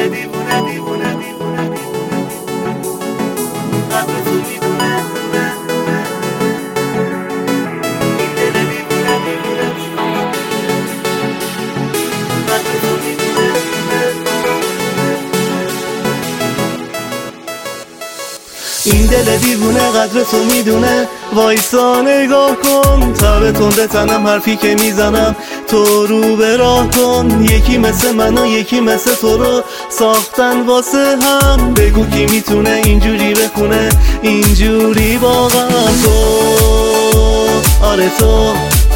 این دل دیوونه قدر تو میدونه. وایسا نگاه کن، تب تنده تنم حرفی که میزنم تو رو به راه کن. یکی مثل من و یکی مثل تو رو ساختن واسه هم. بگو کی میتونه اینجوری بخونه اینجوری واقعا. تو آره تو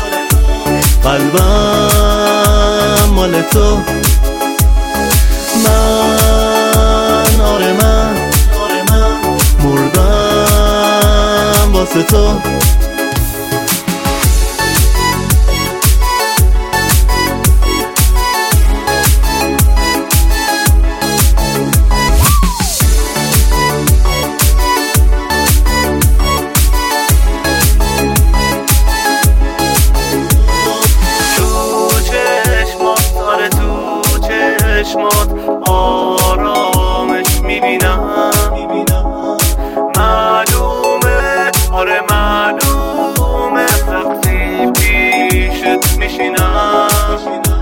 قلبم مال تو. من آره من مردم واسه تو. آرامش میبینم، معلومه آره معلومه وقتی پیشت میشینم.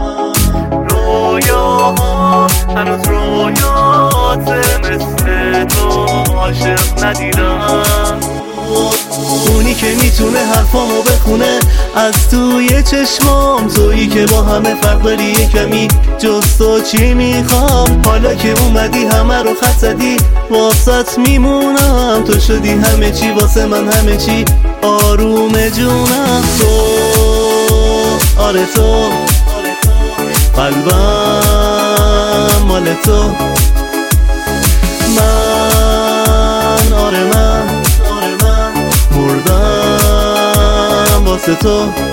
رویاها هنوز رویاته، مثل تو عاشق ندیدم. اونی که میتونه حرفامو بخونه از توی چشمام. تویی که با همه فرق داری یه کمی، جز تو چی میخوام. حالا که اومدی همه رو خط زدی، واسط میمونم. تو شدی همه چی واسه من، همه چی آروم جونم. تو آره تو قلبم مال تو. من آره من مردم واسه تو.